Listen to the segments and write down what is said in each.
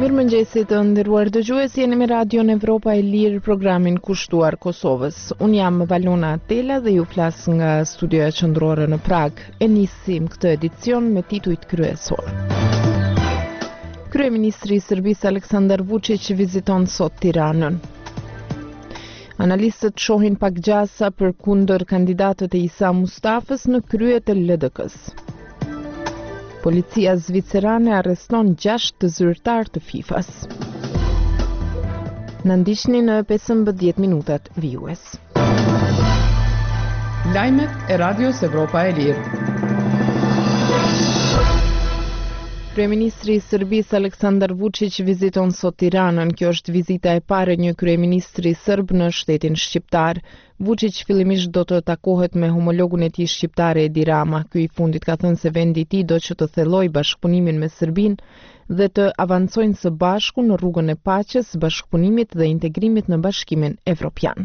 Mirëmëngjesi të nderuar dëgjues, jeni me Radio në Evropa e Lirë, programin kushtuar Kosovës. Unë jam Valona Atela dhe ju flas nga studioja qendrore në Prag. E nisim këtë edicion me titujt kryesor. Kryeministri i Serbisë Aleksandar Vučić viziton sot Tiranën. Analistët shohin pak gjasa për kundër kandidatët e Isa Mustafës në krye të LDK-s. Policia zvicerane arreston 6 të zyrtar të FIFA-s. Në ndiqni në 15 minutat vijues. Lajmet e Radios Evropa e Lirë. Kryeministri i Serbisë Aleksandar Vučić viziton sot Tiranën. Kjo është vizita e parë e një kryeministri serb në shtetin shqiptar. Vučić fillimisht do të takohet me homologun e tij shqiptar Edi Rama. Ky i fundit ka thënë se vendi i tij do që të thellojë bashkëpunimin me Serbinë dhe të avancojnë së bashku në rrugën e paqes, bashkëpunimit dhe integrimit në Bashkimin Evropian.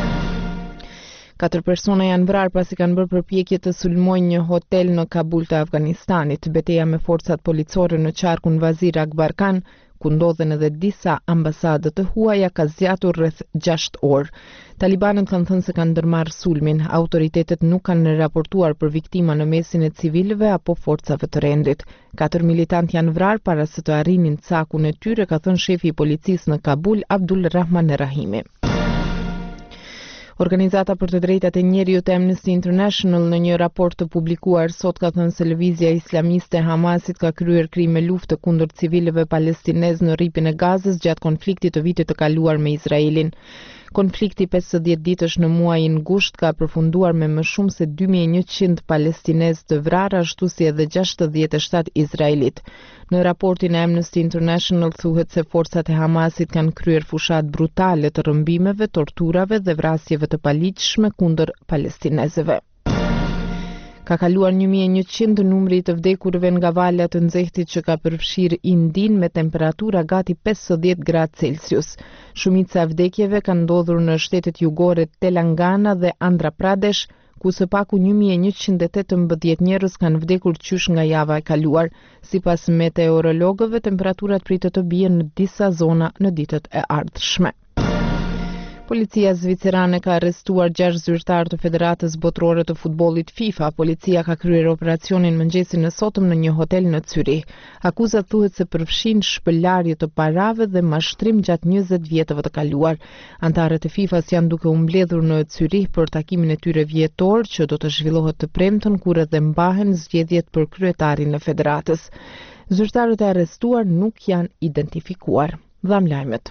4 persona janë vrarë pasi kanë bërë përpjekje të sulmojnë një hotel në Kabul të Afganistanit. Betejë me forcat policore në qarkun Vazir Akbar Khan, ku ndodhen edhe disa ambasade të huaja, ka zgjatur rreth 6 orë. Talibanët kanë thënë se kanë ndërmarrë sulmin. Autoritetet nuk kanë raportuar për viktima në mesin e civilëve apo forcave të rendit. 4 militantë janë vrarë para se të arrinin cakun e tyre, ka thënë shefi i policisë në Kabul, Abdul Rahman Rahimi. Organizata për të drejtat e njerëzit e Amnesty International në një raport të publikuar sot ka thënë se lëvizja islamiste e Hamasit ka kryer krime lufte kundër civilëve palestinez në rripin e Gazës gjatë konfliktit të vitit të kaluar me Izraelin. Konflikti 50 ditësh në muajin gusht ka përfunduar me më shumë se 2100 palestinez të vrarë, ashtu si edhe 67 izraelit. Në raportin e Amnesty International thuhet se forcat e Hamasit kanë kryer fushat brutale të rrëmbimeve, torturave dhe vrasjeve të paligjshme kundër palestinezëve. Ka kaluar 1100 numri të vdekurve nga vala të nxehtit që ka përfshirë Indin me temperatura gati 50 gradë Celsius. Shumica e vdekjeve kanë ndodhur në shtetet jugore Telangana dhe Andhra Pradesh, ku së paku 1118 njerëz kanë vdekur qysh nga java e kaluar. Sipas meteorologëve, temperaturat pritet të bien në disa zona në ditët e ardhshme. Policia zvicerane ka arrestuar 6 zyrtar të Federatës Botërore të Futbollit FIFA. Policia ka kryer operacionin mëngjesin e sotëm në një hotel në Zyrich. Akuzat thuhet se përfshin shpëlarje të parave dhe mashtrim gjatë 20 vjetëve të kaluar. Antarët e FIFA-s janë duke u mbledhur në Zyrich për takimin e tyre vjetor që do të zhvillohet të premten, kur edhe mbahen zgjedhjet për kryetarin e federatës. Zyrtarët e arrestuar nuk janë identifikuar. Dham lajmet.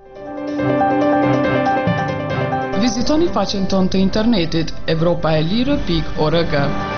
Vizitoni faqen tonë të internetit evropaelire.org.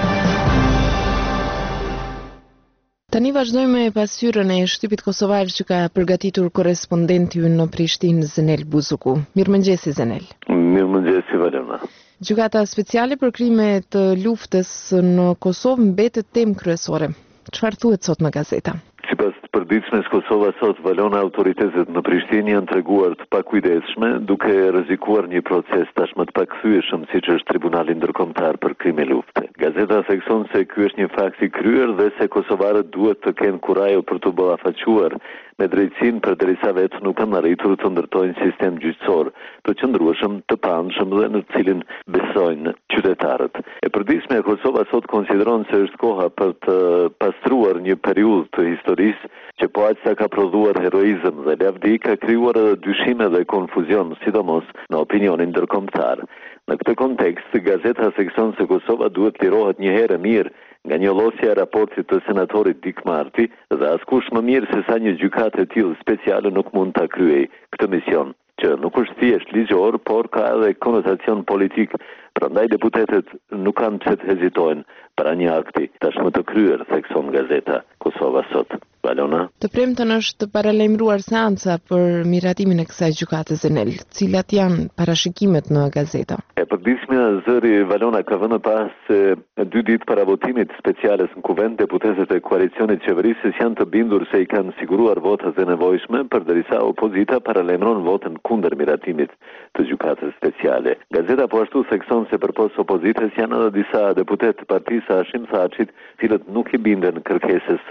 Tani vazhdojmë me pasqyrën e shtypit kosovar që ka përgatitur korrespondenti ynë në Prishtinë, Zenel Buzuku. Mirëmëngjesi Zenel. Mirëmëngjesi Valona. Gjykata speciale për krime të luftës në Kosovë mbetet temë kryesore. Çfarë thuhet sot në gazeta? Sipas të përditshmes Kosova sot, Valona, autoritetet në Prishtinë janë treguar të pakujdesshme, duke rrezikuar një proces tashmë të pakthyeshëm siç është Tribunali Ndërkombëtar për krime lufte. Gazeta thekson se ky është një fakt i kryer dhe se kosovarët duhet të kenë kurajo për të ballafaquar me drejtësinë përderisa vetë nuk kanë arritur të ndërtojnë sistem gjyqësor të qëndrueshëm, të pandshëm dhe në të cilin besojnë qytetarët. E përditshme, Kosova sot konsideron se është koha për të pastruar një periudhë të historisë që po aq sa ka prodhuar heroizëm dhe lavdi, ka krijuar edhe dyshime dhe konfuzion, sidomos në opinionin ndërkombëtar. Në këtë kontekst, gazeta thekson se Kosova duhet lirohet një herë mirë nga njollosja e raportit të senatorit Dik Marti dhe askush më mirë se sa një gjykatë e tillë speciale nuk mund ta kryej këtë mision, që nuk është thjesht ligjor, por ka edhe konotacion politik. Prandaj deputetët nuk kanë pse të hezitojnë para një akti tashmë të kryer, thekson gazeta Kosova sot. Valona. Të premten është paralajmëruar seanca për miratimin e kësaj gjykate Zenel. Cilat janë parashikimet në gazeta? E përditshme zëri Valona ka vënë pas se 2 ditë para votimit speciales në kuvend, deputetët e koalicionit qeverisës janë të bindur se i kanë siguruar votat e nevojshme, përderisa opozita paralajmëron votën kundër miratimit të gjykatës speciale. Gazeta po ashtu thekson se përpos opozitës janë edhe disa deputet të partisë Hashim Thaçit, cilët nuk i binden kërkesës së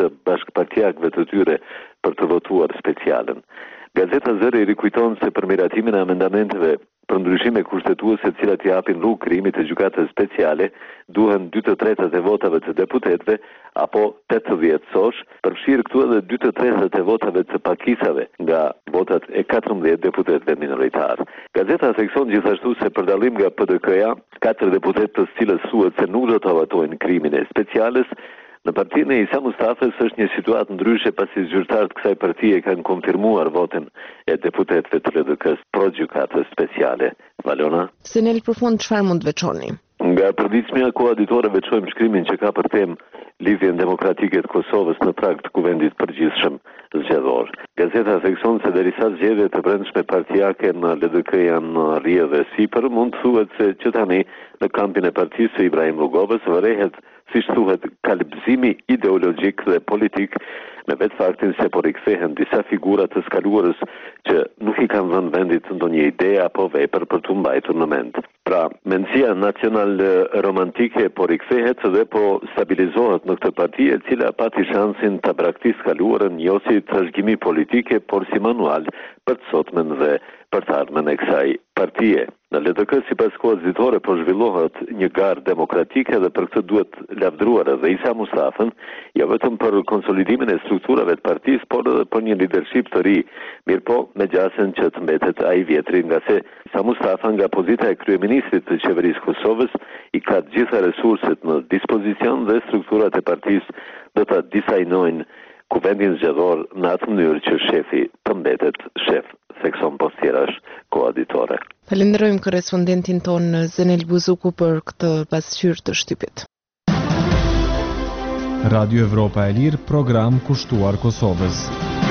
të bashkëpartiakëve të tyre për të votuar specialen. Gazeta Zëri rikujton se për miratimin e amendamenteve për ndryshime kushtetuese të cilat i japin rrugë krijimit të gjykatës speciale, duhen 2/3 e votave të deputetëve apo 80 sosh, përfshirë këtu edhe 2/3 e votave të pakisave nga votat e 14 deputetëve minoritar. Gazeta thekson gjithashtu se për dallim nga PDK-ja, 4 deputetë të cilës thuhet se nuk do të votojnë krimin e speciales, në partinë e Isa Mustafës është një situatë ndryshe pasi zyrtarët kësaj partie kanë konfirmuar votin e deputetëve të LDK-s pro gjykatës speciale. Valona? Se në përfund çfarë mund të veçoni? Nga përditshmja koauditorëve veçojmë shkrimin që ka për temë lidhjen demokratike të Kosovës në prag të kuvendit përgjithshëm zgjedhor. Gazeta thekson se derisa zgjedhjet e brendshme partijake në LDK janë rrjedhë dhe sipër, mund të thuhet se që tani në kampin e partisë së Ibrahim Rugovës vërehet, siç thuhet, kalbëzimi ideologjik dhe politik, me vetë faktin se po rikthehen disa figura të skaluarës që nuk i kanë dhënë vendit ndonjë ide apo vepër për të mbajtur në mend. Pra, mendësia nacional romantike po rikthehet dhe po stabilizohet në këtë parti e cila pati shansin ta braktisë kaluarën jo si trashëgimi politike, por si manual për të sotmen dhe për të ardhmen e kësaj partie. Në LDK sipas koauditorëve po zhvillohet një garë demokratike dhe për këtë duhet lavdëruar edhe Isa Mustafën, jo vetëm për konsolidimin e strukturave të partisë, por edhe për një leadership të ri, mirëpo me gjasën që të mbetet ai vjetri, nga se Isa Mustafa nga pozita e kryeministrit të qeverisë Kosovës i ka të gjitha resurset në dispozicion dhe strukturat e partisë do ta disajnojnë kuvendin zgjedhor në atë mënyrë që shefi të mbetet shef, thekson post tjerash koauditore. Falenderojmë korrespondentin tonë Zenel Buzuku për këtë pasqyrë të shtypit. Radio Evropa e Lirë, program kushtuar Kosovës.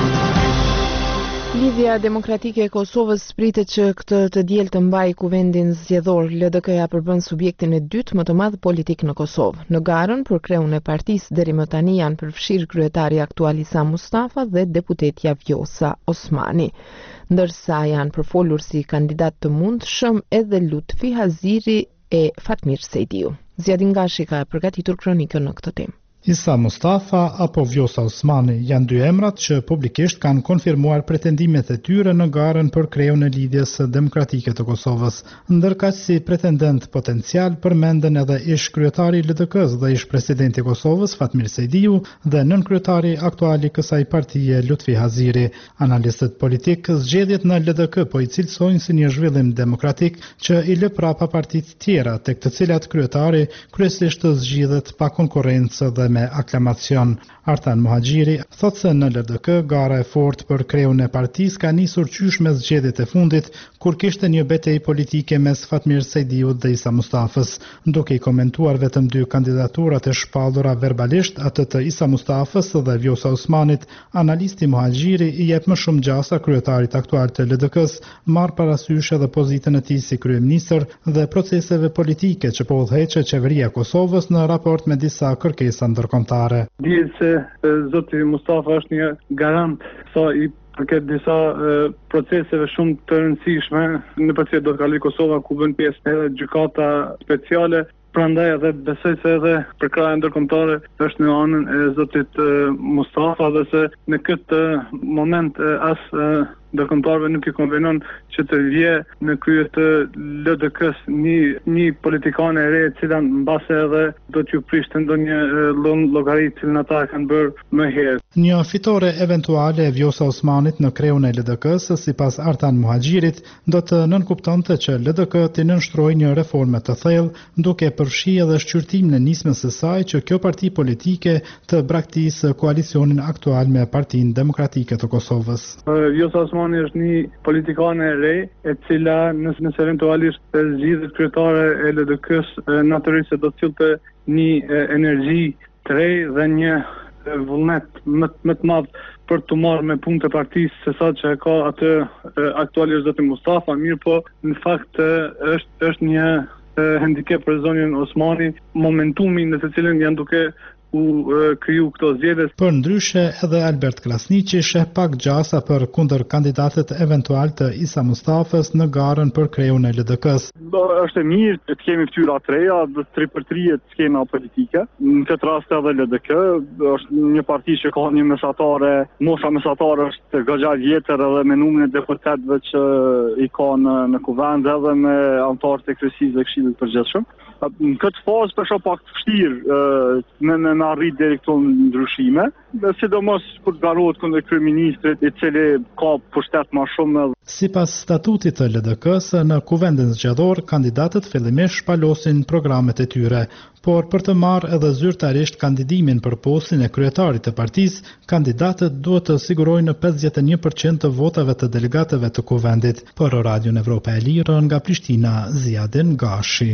Lidhja Demokratike e Kosovës pritet që këtë të diel të mbajë kuvendin zgjedhor. LDK-ja përbën subjektin e dytë më të madh politik në Kosovë. Në garën për kreun e partisë deri më tani janë përfshirë kryetari aktual Isa Mustafa dhe deputetja Vjosa Osmani, ndërsa janë përfolur si kandidat të mundshëm edhe Lutfi Haziri e Fatmir Sejdiu. Zjadin Gashi ka përgatitur kronikën në këtë temë. Isa Mustafa apo Vjosa Osmani janë dy emrat që publikisht kanë konfirmuar pretendimet e tyre në garën për kreun e lidhjes demokratike të Kosovës. Ndërkaq si pretendent potencial përmenden edhe ish kryetari i LDK-s dhe ish presidenti i Kosovës Fatmir Sejdiu dhe nënkryetari aktual i kësaj partie Lutfi Haziri. Analistët politik zgjedhjet në LDK po i cilësojnë si një zhvillim demokratik që i lë prapa partitë tjera, tek të cilat kryetari kryesisht zgjidhet pa konkurrencë dhe me aklamacion. Artan Muhaxhiri thot se në LDK gara e fortë për kreun e partisë ka nisur qysh me zgjedhjet e fundit, kur kishte një betejë politike mes Fatmir Sejdiut dhe Isa Mustafës. Duke i komentuar vetëm dy kandidaturat e shpallura verbalisht, atë të Isa Mustafës dhe Vjosa Osmanit, analisti Muhaxhiri i jep më shumë gjasa kryetarit aktual të LDK-s, marr parasysh edhe pozitën e tij si kryeministër dhe proceseve politike që po udhëheqë qeveria e Kosovës në raport me disa kërkesa ndërkombëtare. Dihet se zoti Mustafa është një garant sa i përket disa proceseve shumë të rëndësishme në përcjellje do të kalojë Kosova ku bën pjesë edhe gjykata speciale. Prandaj edhe besoj se edhe përkraja ndërkombëtare është në anën e zotit Mustafa dhe se në këtë moment as ndërkombëtarëve nuk i konvenon që të vje në krye të LDK-s një politikane e re e cila mbase edhe do t'ju prishte ndonjë llogaritë që ata kanë bërë më herët. Një fitore eventuale e Vjosa Osmanit në kreun e LDK-s, sipas Artan Muhaxhirit, do të nënkuptonte që LDK të nënshtrojë një reforme të thellë, duke përfshirë edhe shqyrtim në nismën së saj që kjo parti politike të braktisë koalicionin aktual me Partinë Demokratike të Kosovës. Vjosa Osmani është një politikane e re, e cila nëse eventualisht zgjidhet kryetare e LDK-s, natyrisht do të sillte një energji të re dhe një vullnet më të madh për të marrë me punë të partisë se sa që ka atë aktualisht zoti Mustafa, mirë po në fakt është një handicap për zonën Osmani, momentumi në të cilën janë duke u kriju këto zgjedhje. Për ndryshe, edhe Albert Krasniqi sheh pak gjasa për kundër kandidatët eventual të Isa Mustafës në garën për krejun e LDK-s. Është e mirë të kemi fytyra të reja, dhe 3/3 skena politike. Në këtë rast edhe LDK është një parti që ka një mesatare, mosha mesatare është goxha vjetër edhe me numrin e deputetëve që i ka në kuvend edhe me anëtarët e kryesisë dhe Këshillit të Përgjithshëm. Në këtë fazë është pak të vështirë me arrit deri këto ndryshime, sidomos kur garohet kundër kryeministrit i cili ka pushtet më shumë. Sipas statutit të LDK-s, në kuvendin zgjedhor, kandidatët fillimisht shpalosin programet e tyre, por për të marrë edhe zyrtarisht kandidimin për postin e kryetarit të partisë, kandidatët duhet të sigurojnë 51% të votave të delegatëve të kuvendit. Për Radion Evropa e Lirë, nga Prishtina, Ziadin Gashi.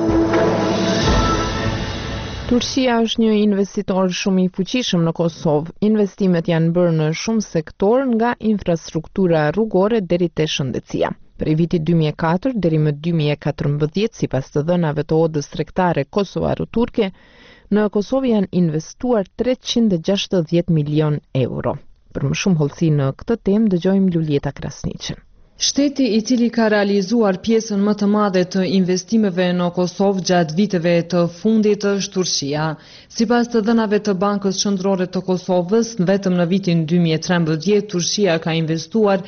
Turqia është një investitor shumë i fuqishëm në Kosovë. Investimet janë bërë në shumë sektor, nga infrastruktura rrugore deri te shëndetësia. Prej vitit 2004 deri më 2014, sipas të dhënave të odës tregtare kosovaro-turke, në Kosovë janë investuar 360 milion euro. Për më shumë hollësi në këtë temë dëgjojmë Luljeta Krasniqin. Shteti i cili ka realizuar pjesën më të madhe të investimeve në Kosovë gjatë viteve të fundit është Turqia. Sipas të dhënave të Bankës Qendrore të Kosovës, vetëm në vitin 2013 Turqia ka investuar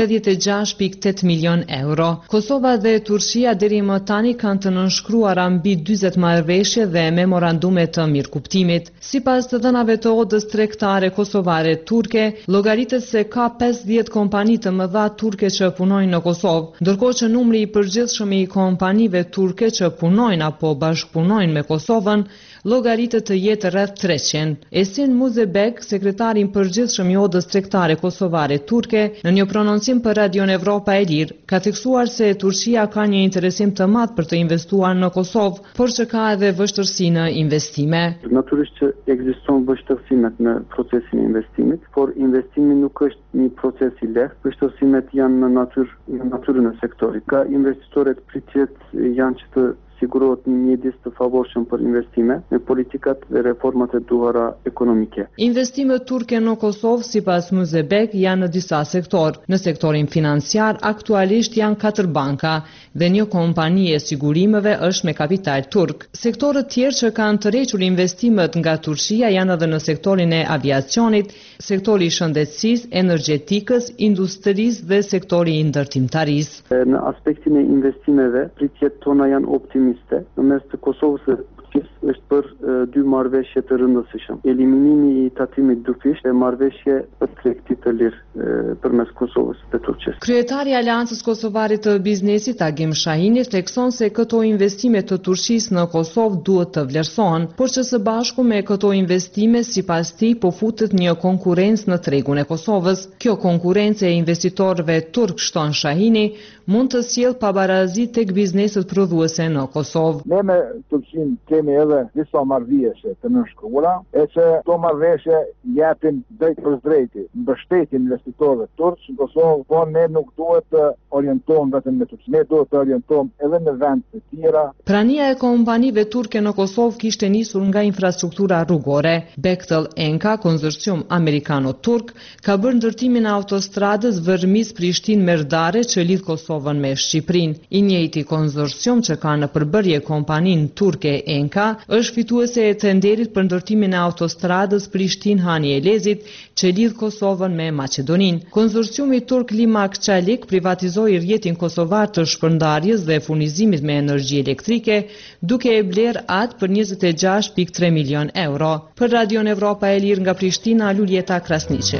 86.8 milion euro. Kosova dhe Turqia deri më tani kanë të nënshkruara mbi 40 marrëveshje dhe memorandume të mirëkuptimit. Sipas të dhënave të odës tregtare kosovare turke, llogaritet se ka 50 kompani të mëdha turke që punojnë në Kosovë, ndërkohë që numri i përgjithshëm i kompanive turke që punojnë apo bashkëpunojnë me Kosovën llogaritet të jetë rreth 300. Esin Muzebek, sekretari i përgjithshëm i odës tregtare kosovare turke, në një prononcim për Radion Evropa e Lirë, ka theksuar se Turqia ka një interesim të madh për të investuar në Kosovë, por që ka edhe vështirësi në investime. Natyrisht që ekziston vështirësimet në procesin e investimit, por investimi nuk është një proces i lehtë. Vështirësimet janë në natyrën e sektorit. Ka investitorët pritjet janë që të sigurohet një mjedis të favorshëm për investime me politikat dhe reformat e duhura ekonomike. Investimet turke në Kosovë, sipas Muzebek, janë në disa sektor. Në sektorin financiar, aktualisht janë 4 banka dhe një kompani e sigurimeve është me kapital turk. Sektorët tjerë që kanë tërhequr investimet nga Turqia janë edhe në sektorin e aviacionit, sektori i shëndetësisë, energjetikës, industrisë dhe sektori i ndërtimtarisë. Në aspektin e investimeve, pritjet tona janë optimiste. Në mes të Kosovës së Turqisë është për 2 marrëveshje të rëndësishëm. Eliminimi i tatimit dufisht e marrëveshje për tregti të lirë përmes Kosovës dhe Turqisë. Kryetari i Aleancës Kosovare të Biznesit, Agim Shahini, thekson se këto investime të Turqisë në Kosovë duhet të vlerësohen, por që së bashku me këto investime, sipas tij, po futet një konkurrencë në tregun e Kosovës. Kjo konkurrencë e investitorëve turk, shton Shahini, mund të sjellë pabarazi tek bizneset prodhuese në Kosovë. Ne me Turqinë kemi edhe disa marrëveshje të nënshkruara, e që këto marrëveshje japin drejt për drejti mbështetjen investitorëve turq në Kosovë, por ne nuk duhet të orientohem vetëm me Turqinë, ne duhet të orientohem edhe në vende të tjera. Prania e kompanive turke në Kosovë kishte nisur nga infrastruktura rrugore. Bechtel Enka, konsorcium amerikano-turk, ka bërë ndërtimin e autostradës Vërmis-Prishtinë-Merdare që lidh Kosovën me Shqipërinë. I njëjti konsorcium që ka në përbërje kompaninë turke Enka është fituese e tenderit për ndërtimin e autostradës Prishtinë-Hani Elezit që lidh Kosovën me Maqedoninë. Konsorciumi turk Limak Çalik privatizoi rrjetin kosovar të shpërndarjes dhe furnizimit me energji elektrike, duke e blerë atë për 26.3 milion euro. Për Radion Evropa e Lirë nga Prishtina, Luljeta Krasniqi.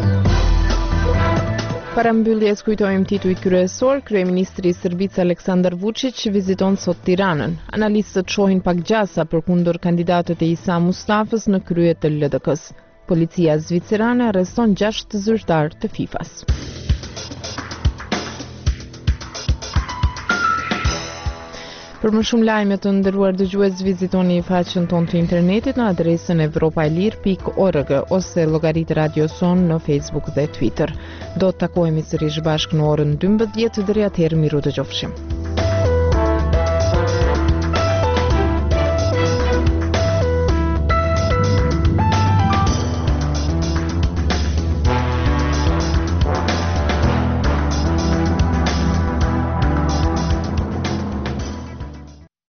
Para mbylljes kujtojmë titujt kryesor. Kryeministri i Serbisë Aleksandar Vučić viziton sot Tiranën. Analistët shohin pak gjasa përkundër kandidatët e Isa Mustafës në krye të LDK-s. Policia zvicerane arreston 6 zyrtar të FIFA-s. Për më shumë lajme të nderuar dëgjues, vizitoni faqen tonë të internetit në adresën evropaelir.org ose llogaritë Radio Son në Facebook dhe Twitter. Do të takohemi sërish bashkë në orën 12, deri atëherë miru dëgjofshim.